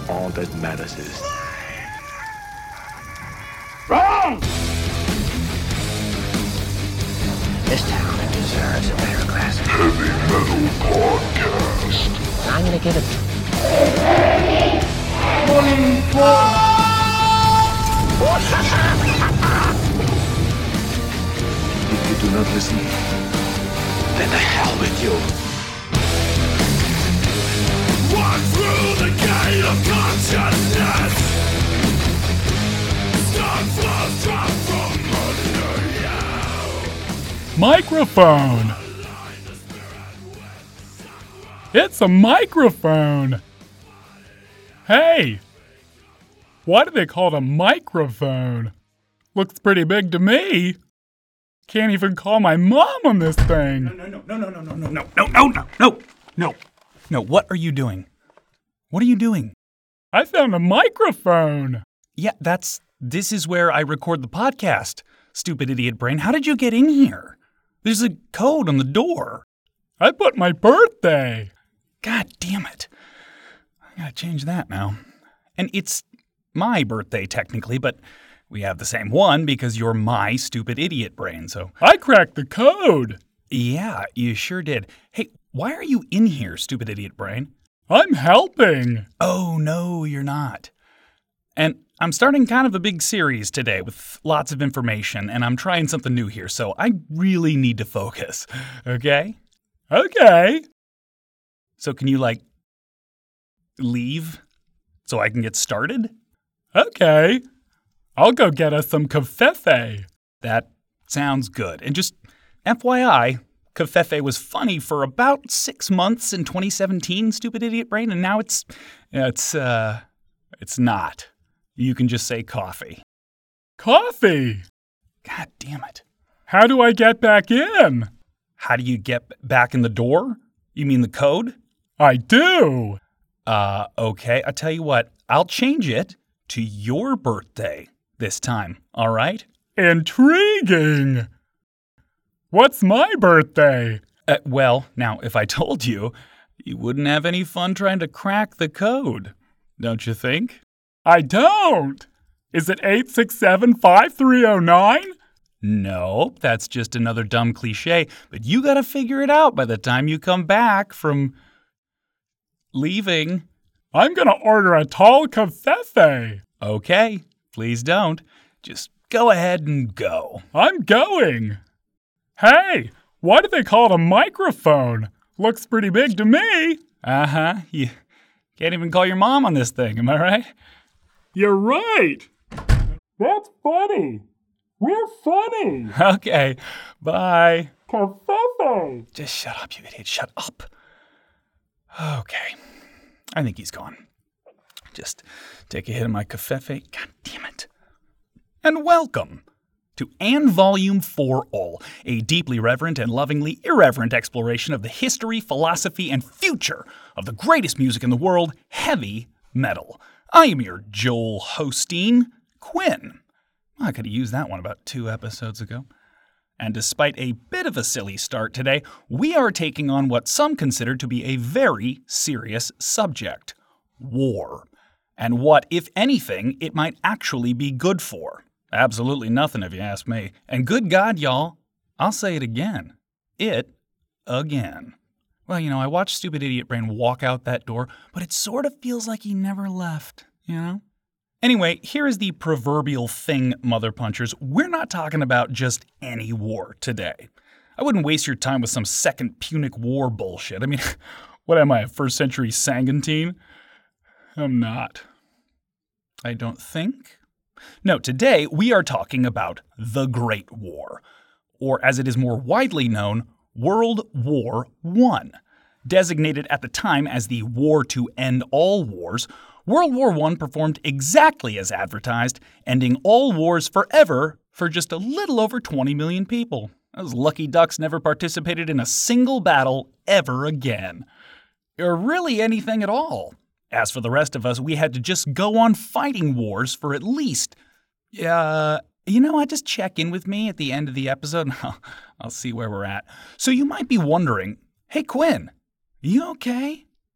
All that matters is... Wrong! This town deserves a better class. Heavy Metal Podcast. I'm gonna give it... If you do not listen, then the hell with you. Walk through the gate of consciousness. Stone floors drop from under you. Microphone! It's a microphone! Hey! Why do they call it a microphone? Looks pretty big to me. Can't even call my mom on this thing. No, what are you doing? What are you doing? I found a microphone. Yeah, this is where I record the podcast. Stupid idiot brain, how did you get in here? There's a code on the door. I put my birthday. God damn it. I gotta change that now. And it's my birthday technically, but we have the same one because you're my stupid idiot brain, so... I cracked the code. Yeah, you sure did. Hey, why are you in here, stupid idiot brain? I'm helping. Oh, no, you're not. And I'm starting kind of a big series today with lots of information, and I'm trying something new here, so I really need to focus, okay? Okay. So can you, leave so I can get started? Okay. I'll go get us some covfefe. That sounds good. And just FYI, covfefe was funny for about 6 months in 2017, stupid idiot brain, and now it's not. You can just say coffee. Coffee? God damn it. How do I get back in? How do you get back in the door? You mean the code? I do. Okay. I'll tell you what. I'll change it to your birthday this time, all right? Intriguing. What's my birthday? Well, now, if I told you, you wouldn't have any fun trying to crack the code, don't you think? I don't. Is it 867-5309? Nope, that's just another dumb cliche, but you gotta figure it out by the time you come back from leaving. I'm gonna order a tall covfefe. Okay, please don't. Just go ahead and go. I'm going. Hey, why do they call it a microphone? Looks pretty big to me. Uh-huh, you can't even call your mom on this thing, am I right? You're right. That's funny. We're funny. Okay, bye. Covfefe. Just shut up, you idiot, shut up. Okay, I think he's gone. Just take a hit of my covfefe. God damn it. And welcome to And Volume for All, a deeply reverent and lovingly irreverent exploration of the history, philosophy, and future of the greatest music in the world, heavy metal. I am your Joel Hosteen, Quinn. I could have used that one about 2 episodes ago. And despite a bit of a silly start today, we are taking on what some consider to be a very serious subject, war. And what, if anything, it might actually be good for. Absolutely nothing if you ask me. And good God, y'all, I'll say it again. Again. Well, I watched Stupid Idiot Brain walk out that door, but it sort of feels like he never left, Anyway, here is the proverbial thing, Mother Punchers. We're not talking about just any war today. I wouldn't waste your time with some Second Punic War bullshit. I mean, what am I, a first century Sangantine? I'm not. I don't think. No, today we are talking about the Great War, or as it is more widely known, World War I. Designated at the time as the war to end all wars, World War I performed exactly as advertised, ending all wars forever for just a little over 20 million people. Those lucky ducks never participated in a single battle ever again. Or really anything at all. As for the rest of us, we had to just go on fighting wars for at least... just check in with me at the end of the episode and I'll see where we're at. So you might be wondering, hey Quinn, you okay?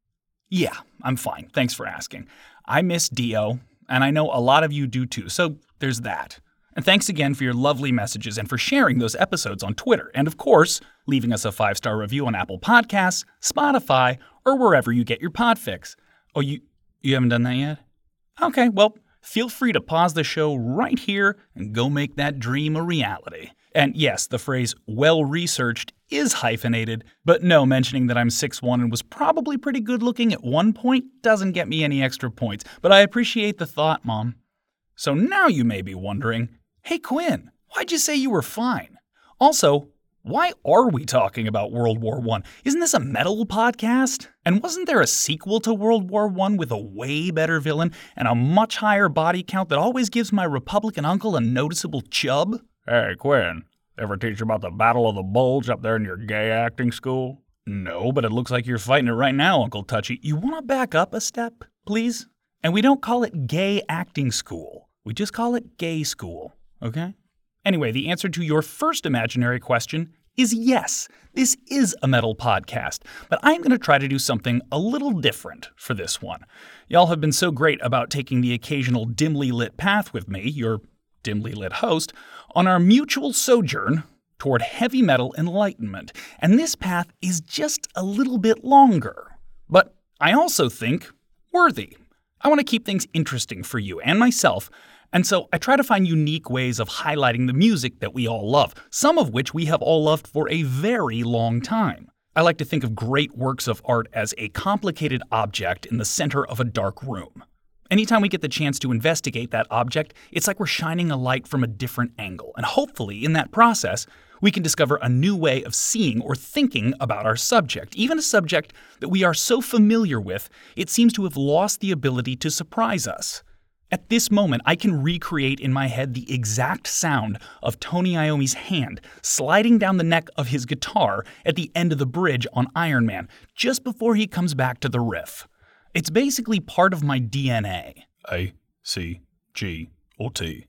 Yeah, I'm fine. Thanks for asking. I miss Dio, and I know a lot of you do too, so there's that. And thanks again for your lovely messages and for sharing those episodes on Twitter. And of course, leaving us a 5-star review on Apple Podcasts, Spotify, or wherever you get your podfix. Oh, you haven't done that yet? Okay, well, feel free to pause the show right here and go make that dream a reality. And yes, the phrase well-researched is hyphenated, but no, mentioning that I'm 6'1" and was probably pretty good looking at one point doesn't get me any extra points. But I appreciate the thought, Mom. So now you may be wondering, hey Quinn, why'd you say you were fine? Also, why are we talking about World War I? Isn't this a metal podcast? And wasn't there a sequel to World War I with a way better villain and a much higher body count that always gives my Republican uncle a noticeable chub? Hey, Quinn, ever teach you about the Battle of the Bulge up there in your gay acting school? No, but it looks like you're fighting it right now, Uncle Touchy. You want to back up a step, please? And we don't call it gay acting school. We just call it gay school, okay? Anyway, the answer to your first imaginary question is yes, this is a metal podcast, but I'm going to try to do something a little different for this one. Y'all have been so great about taking the occasional dimly lit path with me, your dimly lit host, on our mutual sojourn toward heavy metal enlightenment, and this path is just a little bit longer. But I also think worthy. I want to keep things interesting for you and myself, and so I try to find unique ways of highlighting the music that we all love, some of which we have all loved for a very long time. I like to think of great works of art as a complicated object in the center of a dark room. Anytime we get the chance to investigate that object, it's like we're shining a light from a different angle, and hopefully, in that process, we can discover a new way of seeing or thinking about our subject, even a subject that we are so familiar with, it seems to have lost the ability to surprise us. At this moment, I can recreate in my head the exact sound of Tony Iommi's hand sliding down the neck of his guitar at the end of the bridge on Iron Man, just before he comes back to the riff. It's basically part of my DNA. A, C, G, or T?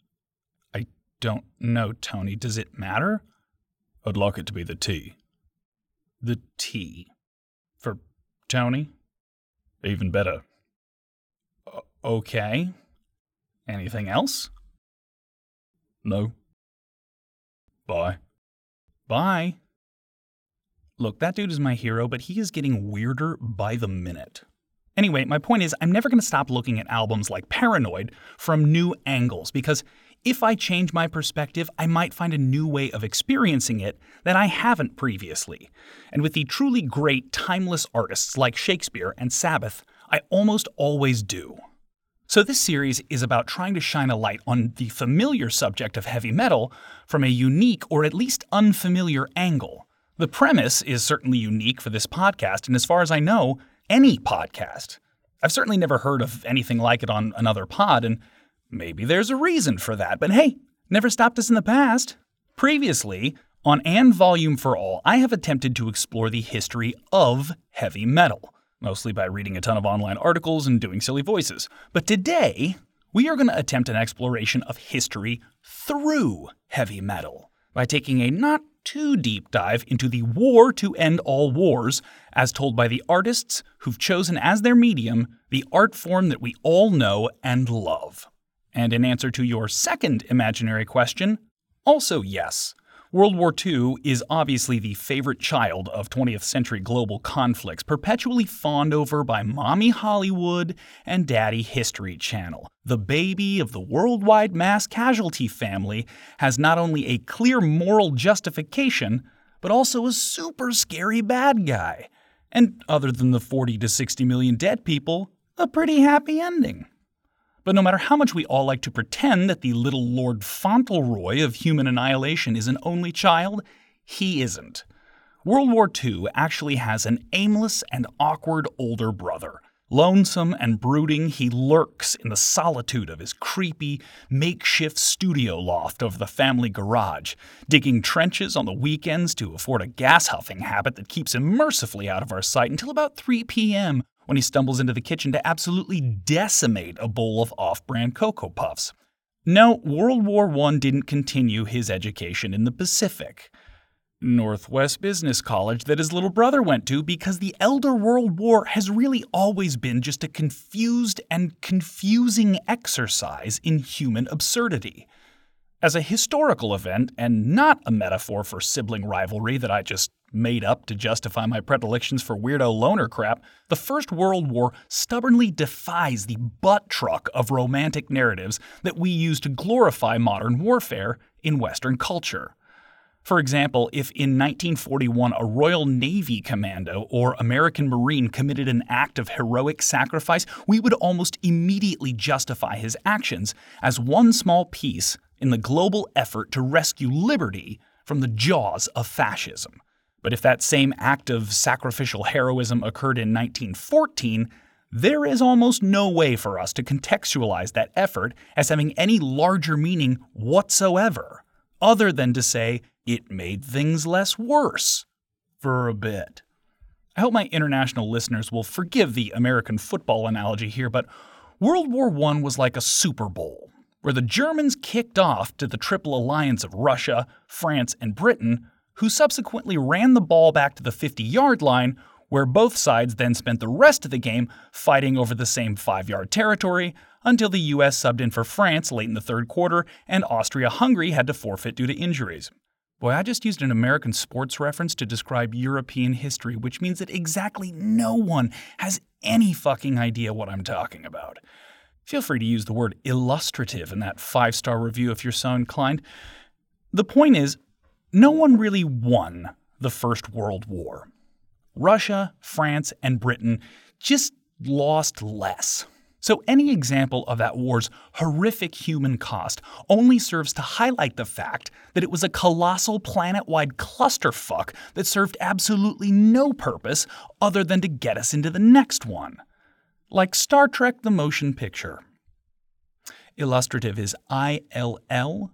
I don't know, Tony. Does it matter? I'd like it to be the T. The T. For Tony? Even better. Okay. Anything else? No. Bye. Bye. Look, that dude is my hero, but he is getting weirder by the minute. Anyway, my point is I'm never going to stop looking at albums like Paranoid from new angles, because if I change my perspective, I might find a new way of experiencing it that I haven't previously. And with the truly great, timeless artists like Shakespeare and Sabbath, I almost always do. So this series is about trying to shine a light on the familiar subject of heavy metal from a unique or at least unfamiliar angle. The premise is certainly unique for this podcast, and as far as I know, any podcast. I've certainly never heard of anything like it on another pod, and maybe there's a reason for that, but hey, never stopped us in the past. Previously, on And Volume for All, I have attempted to explore the history of heavy metal, mostly by reading a ton of online articles and doing silly voices. But today, we are going to attempt an exploration of history through heavy metal by taking a not too deep dive into the war to end all wars, as told by the artists who've chosen as their medium the art form that we all know and love. And in answer to your second imaginary question, also yes. World War II is obviously the favorite child of 20th century global conflicts, perpetually fawned over by Mommy Hollywood and Daddy History Channel. The baby of the worldwide mass casualty family has not only a clear moral justification, but also a super scary bad guy. And other than the 40 to 60 million dead people, a pretty happy ending. But no matter how much we all like to pretend that the little Lord Fauntleroy of human annihilation is an only child, he isn't. World War II actually has an aimless and awkward older brother. Lonesome and brooding, he lurks in the solitude of his creepy, makeshift studio loft over the family garage, digging trenches on the weekends to afford a gas-huffing habit that keeps him mercifully out of our sight until about 3 p.m., when he stumbles into the kitchen to absolutely decimate a bowl of off-brand Cocoa Puffs. No, World War I didn't continue his education in the Pacific. Northwest Business College that his little brother went to, because the Elder World War has really always been just a confused and confusing exercise in human absurdity. As a historical event, and not a metaphor for sibling rivalry that I just made up to justify my predilections for weirdo loner crap, the First World War stubbornly defies the butt truck of romantic narratives that we use to glorify modern warfare in Western culture. For example, if in 1941 a Royal Navy commando or American Marine committed an act of heroic sacrifice, we would almost immediately justify his actions as one small piece in the global effort to rescue liberty from the jaws of fascism. But if that same act of sacrificial heroism occurred in 1914, there is almost no way for us to contextualize that effort as having any larger meaning whatsoever, other than to say it made things less worse for a bit. I hope my international listeners will forgive the American football analogy here, but World War I was like a Super Bowl, where the Germans kicked off to the Triple Alliance of Russia, France, and Britain, who subsequently ran the ball back to the 50-yard line, where both sides then spent the rest of the game fighting over the same 5-yard territory until the U.S. subbed in for France late in the third quarter and Austria-Hungary had to forfeit due to injuries. Boy, I just used an American sports reference to describe European history, which means that exactly no one has any fucking idea what I'm talking about. Feel free to use the word illustrative in that 5-star review if you're so inclined. The point is, no one really won the First World War. Russia, France, and Britain just lost less. So any example of that war's horrific human cost only serves to highlight the fact that it was a colossal planet-wide clusterfuck that served absolutely no purpose other than to get us into the next one. Like Star Trek the Motion Picture. Illustrative is ILLUSTR.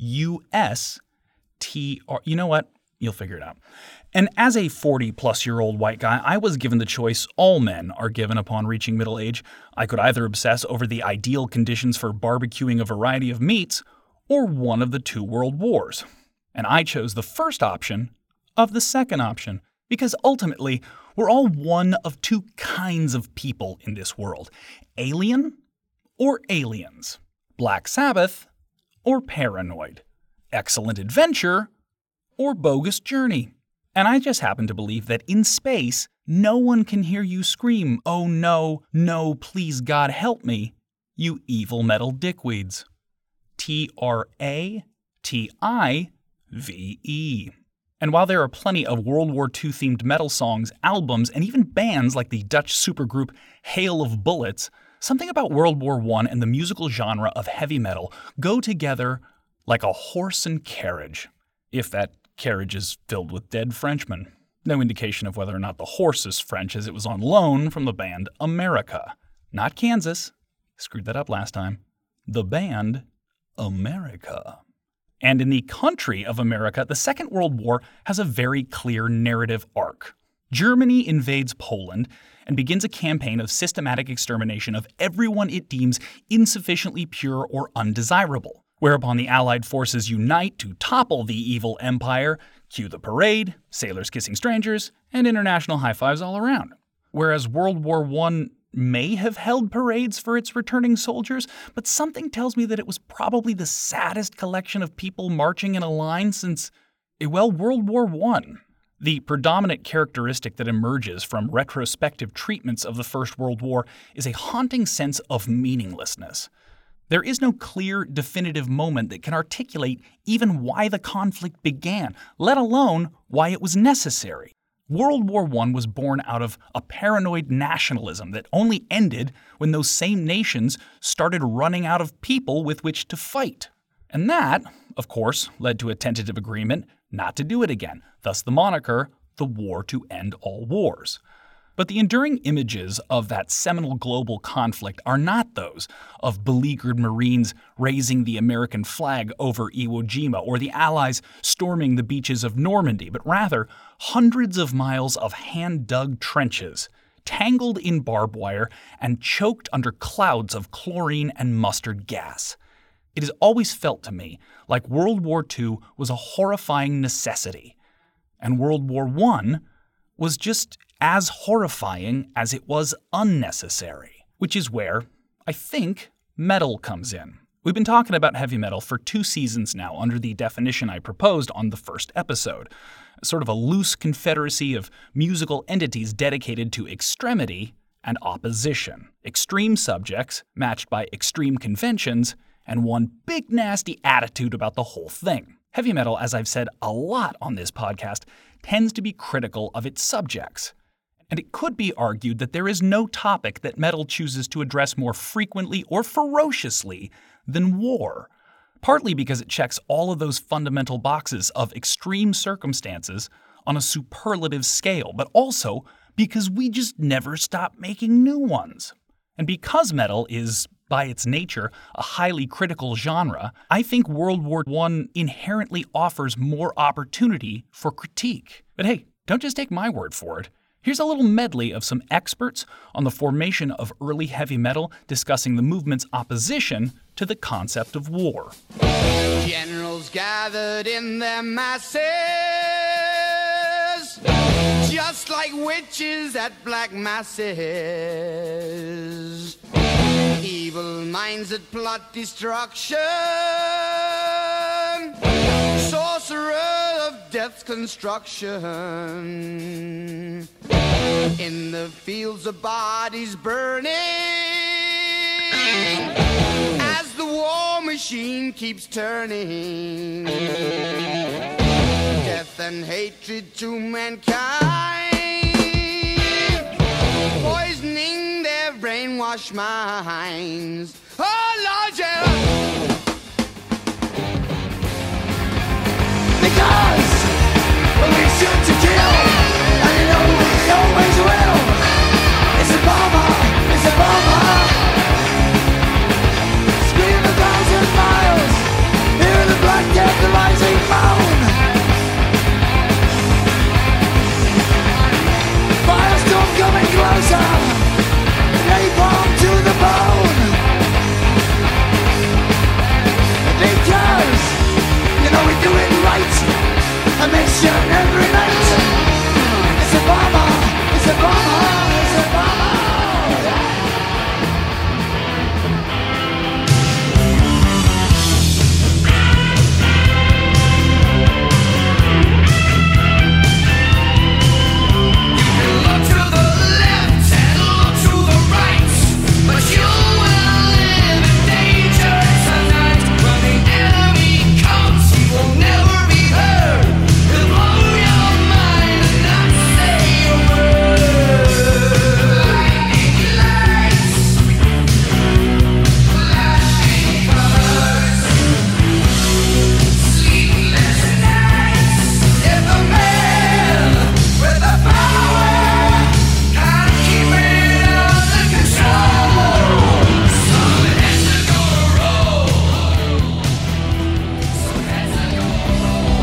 You know what? You'll figure it out. And as a 40-plus-year-old white guy, I was given the choice all men are given upon reaching middle age. I could either obsess over the ideal conditions for barbecuing a variety of meats, or one of the 2 world wars. And I chose the first option of the second option, because ultimately, we're all one of 2 kinds of people in this world. Alien or aliens. Black Sabbath or paranoid. Excellent adventure or bogus journey. And I just happen to believe that in space, no one can hear you scream, "Oh no, no, please God help me," you evil metal dickweeds. TRATIVE. And while there are plenty of World War II themed metal songs, albums, and even bands like the Dutch supergroup Hail of Bullets, something about World War I and the musical genre of heavy metal go together like a horse and carriage, if that carriage is filled with dead Frenchmen. No indication of whether or not the horse is French, as it was on loan from the band America. Not Kansas. Screwed that up last time. The band America. And in the country of America, the Second World War has a very clear narrative arc. Germany invades Poland and begins a campaign of systematic extermination of everyone it deems insufficiently pure or undesirable, whereupon the Allied forces unite to topple the evil empire, cue the parade, sailors kissing strangers, and international high-fives all around. Whereas World War I may have held parades for its returning soldiers, but something tells me that it was probably the saddest collection of people marching in a line since, World War I. The predominant characteristic that emerges from retrospective treatments of the First World War is a haunting sense of meaninglessness. There is no clear, definitive moment that can articulate even why the conflict began, let alone why it was necessary. World War I was born out of a paranoid nationalism that only ended when those same nations started running out of people with which to fight. And that, of course, led to a tentative agreement not to do it again, thus the moniker, the war to end all wars. But the enduring images of that seminal global conflict are not those of beleaguered Marines raising the American flag over Iwo Jima or the Allies storming the beaches of Normandy, but rather hundreds of miles of hand-dug trenches, tangled in barbed wire and choked under clouds of chlorine and mustard gas. It has always felt to me like World War II was a horrifying necessity. And World War I was just as horrifying as it was unnecessary, which is where I think metal comes in. We've been talking about heavy metal for 2 seasons now under the definition I proposed on the first episode, sort of a loose confederacy of musical entities dedicated to extremity and opposition, extreme subjects matched by extreme conventions, and one big nasty attitude about the whole thing. Heavy metal, as I've said a lot on this podcast, tends to be critical of its subjects. And it could be argued that there is no topic that metal chooses to address more frequently or ferociously than war, partly because it checks all of those fundamental boxes of extreme circumstances on a superlative scale, but also because we just never stop making new ones. And because metal is, by its nature, a highly critical genre, I think World War I inherently offers more opportunity for critique. But hey, don't just take my word for it. Here's a little medley of some experts on the formation of early heavy metal discussing the movement's opposition to the concept of war. Generals gathered in their masses, just like witches at black masses. Evil minds that plot destruction, sorcerer of death's construction. In the fields of bodies burning, as the war machine keeps turning. Death and hatred to mankind, poisoning their brainwashed minds. Oh Lord, yeah. Because we shoot to kill, and you know we always will. It's a bomber, it's a bomber. Scream 1,000 miles, hear the black death, the rising moan. Firestorm coming closer, napalm to the bone. Because you know we do it right, a mission every night. It's a bomber, it's a bomber, it's a bomber. Look to the left and look to the right, but you will live in danger tonight. When the enemy comes, he will never be heard. He'll blow your mind and not say a word. Lightning lights, flashing colors, sleepless nights. If a man with the power can't keep it under control, some heads are gonna roll. Some heads are gonna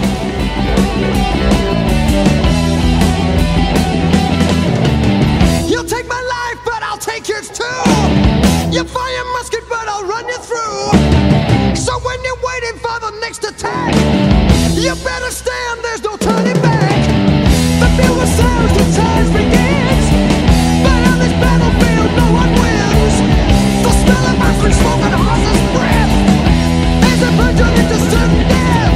roll. You'll take my life, but I'll take yours too. You fire musket, but I'll run you through. So when you're waiting for the next attack, you better stand, there's no turning back. The fuel sounds, the time begins. But on this battlefield, no one wins. The smell of iron smoke and horse's breath is a virgin into certain death.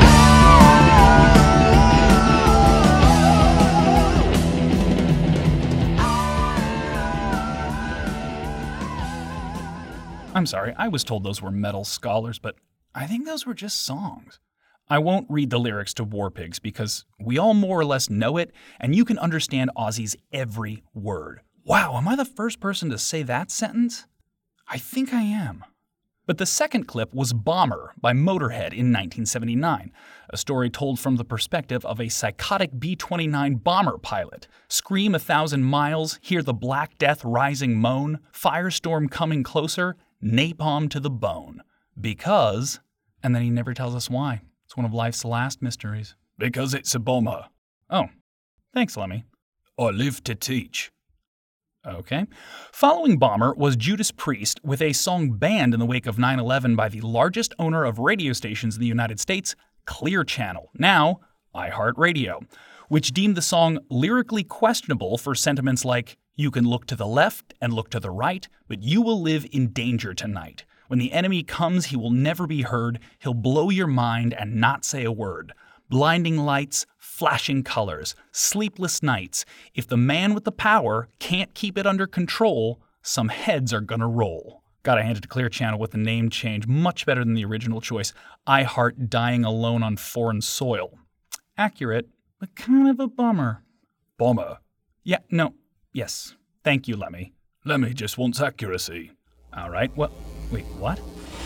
I'm sorry, I was told those were metal scholars, but I think those were just songs. I won't read the lyrics to War Pigs because we all more or less know it, and you can understand Ozzy's every word. Wow, am I the first person to say that sentence? I think I am. But the second clip was Bomber by Motorhead in 1979, a story told from the perspective of a psychotic B-29 bomber pilot. Scream 1,000 miles, hear the Black Death rising moan, firestorm coming closer, napalm to the bone. Because, and then he never tells us why. It's one of life's last mysteries. Because it's a bomber. Oh, thanks, Lemmy. I live to teach. Okay. Following Bomber was Judas Priest with a song banned in the wake of 9/11 by the largest owner of radio stations in the United States, Clear Channel, now iHeartRadio, which deemed the song lyrically questionable for sentiments like, "You can look to the left and look to the right, but you will live in danger tonight. When the enemy comes, he will never be heard. He'll blow your mind and not say a word. Blinding lights, flashing colors, sleepless nights. If the man with the power can't keep it under control, some heads are gonna roll." Gotta hand it to Clear Channel with the name change, much better than the original choice, iHeart Dying Alone on Foreign Soil. Accurate, but kind of a bummer. Bomber. Yeah, no, yes. Thank you, Lemmy. Lemmy just wants accuracy. All right, well, wait, what?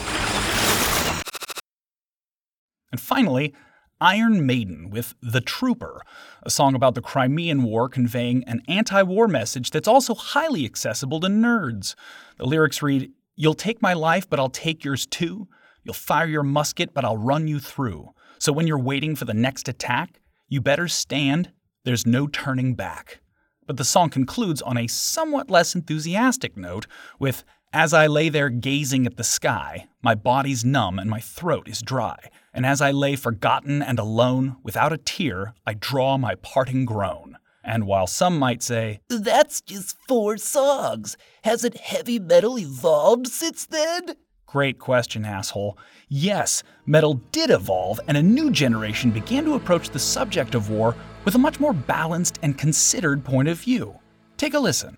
And finally, Iron Maiden with The Trooper, a song about the Crimean War conveying an anti-war message that's also highly accessible to nerds. The lyrics read, "You'll take my life, but I'll take yours too. You'll fire your musket, but I'll run you through. So when you're waiting for the next attack, you better stand. There's no turning back." But the song concludes on a somewhat less enthusiastic note with, "As I lay there gazing at the sky, my body's numb and my throat is dry. And as I lay forgotten and alone, without a tear, I draw my parting groan." And while some might say, "That's just 4 songs. Hasn't heavy metal evolved since then?" Great question, asshole. Yes, metal did evolve, and a new generation began to approach the subject of war with a much more balanced and considered point of view. Take a listen.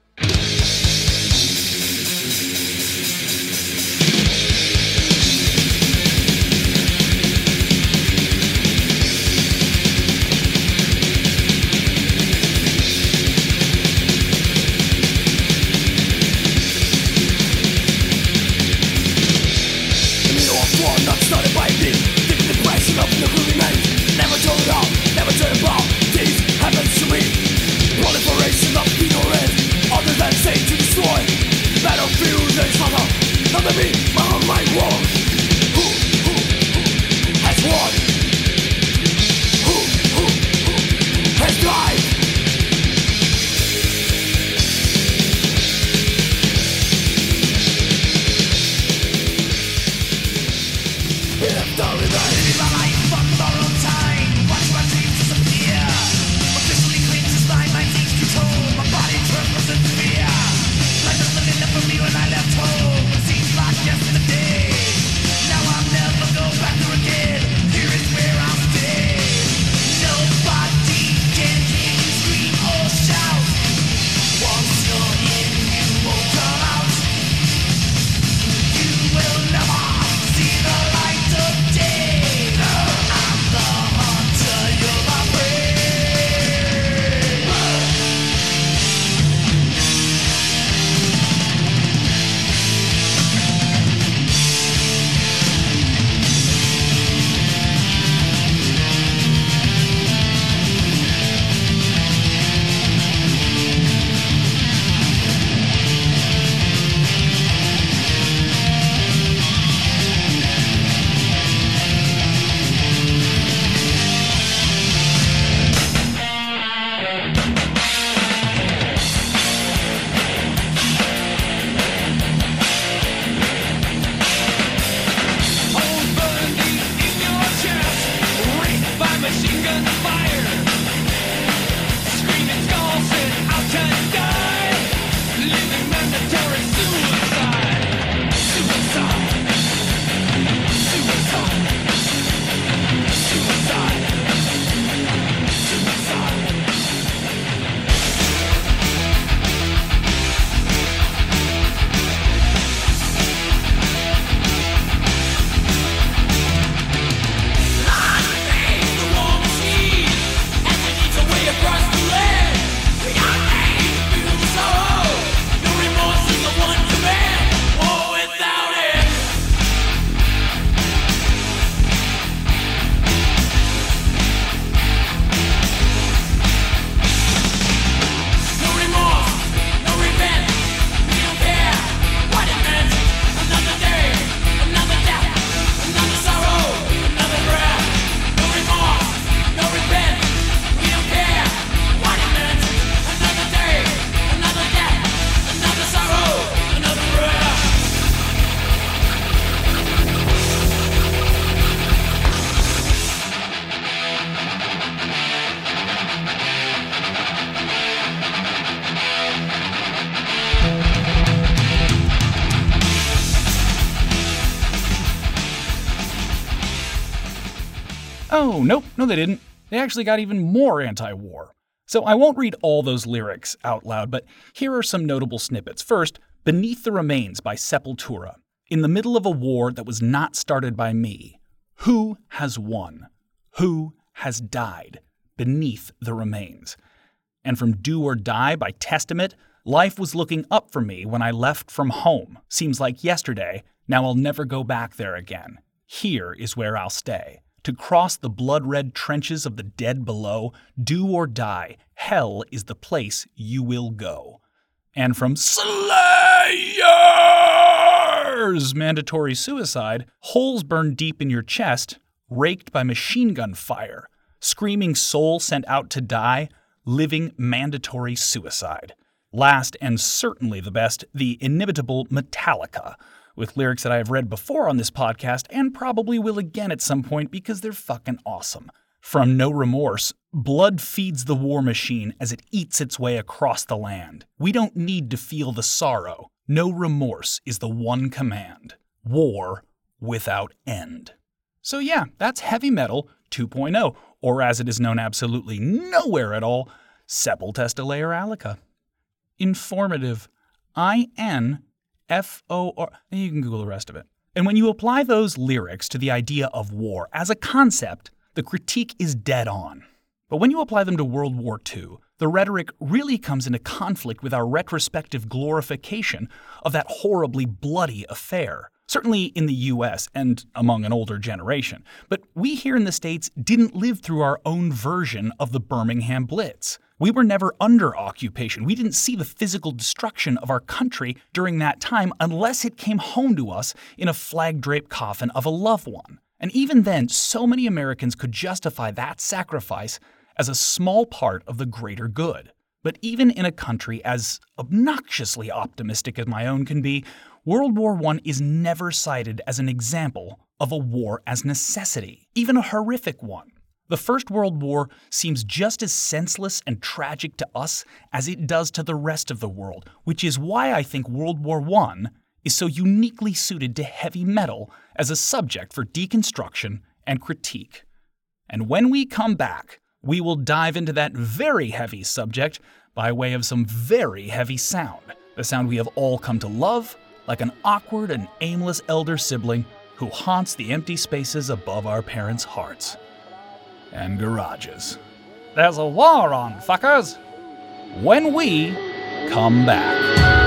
Like a living for me when I left home. Oh, nope, no they didn't. They actually got even more anti-war. So I won't read all those lyrics out loud, but here are some notable snippets. First, Beneath the Remains by Sepultura. In the middle of a war that was not started by me, who has won? Who has died? Beneath the Remains. And from Do or Die by Testament, life was looking up for me when I left from home. Seems like yesterday, now I'll never go back there again. Here is where I'll stay. To cross the blood-red trenches of the dead below, do or die, hell is the place you will go. And from Slayer's Mandatory Suicide, holes burned deep in your chest, raked by machine gun fire, screaming soul sent out to die, living mandatory suicide. Last and certainly the best, the inimitable Metallica, with lyrics that I have read before on this podcast and probably will again at some point because they're fucking awesome. From No Remorse, blood feeds the war machine as it eats its way across the land. We don't need to feel the sorrow. No remorse is the one command. War without end. So yeah, that's Heavy Metal 2.0, or as it is known absolutely nowhere at all, Sepultestalayer Alica. Informative. INFOR. You can Google the rest of it. And when you apply those lyrics to the idea of war as a concept, the critique is dead on. But when you apply them to World War II, the rhetoric really comes into conflict with our retrospective glorification of that horribly bloody affair. Certainly in the US and among an older generation. But we here in the States didn't live through our own version of the Birmingham Blitz. We were never under occupation. We didn't see the physical destruction of our country during that time unless it came home to us in a flag-draped coffin of a loved one. And even then, so many Americans could justify that sacrifice as a small part of the greater good. But even in a country as obnoxiously optimistic as my own can be, World War I is never cited as an example of a war as necessity, even a horrific one. The First World War seems just as senseless and tragic to us as it does to the rest of the world, which is why I think World War I is so uniquely suited to heavy metal as a subject for deconstruction and critique. And when we come back, we will dive into that very heavy subject by way of some very heavy sound, the sound we have all come to love, like an awkward and aimless elder sibling who haunts the empty spaces above our parents' hearts and garages. There's a war on, fuckers! When we come back.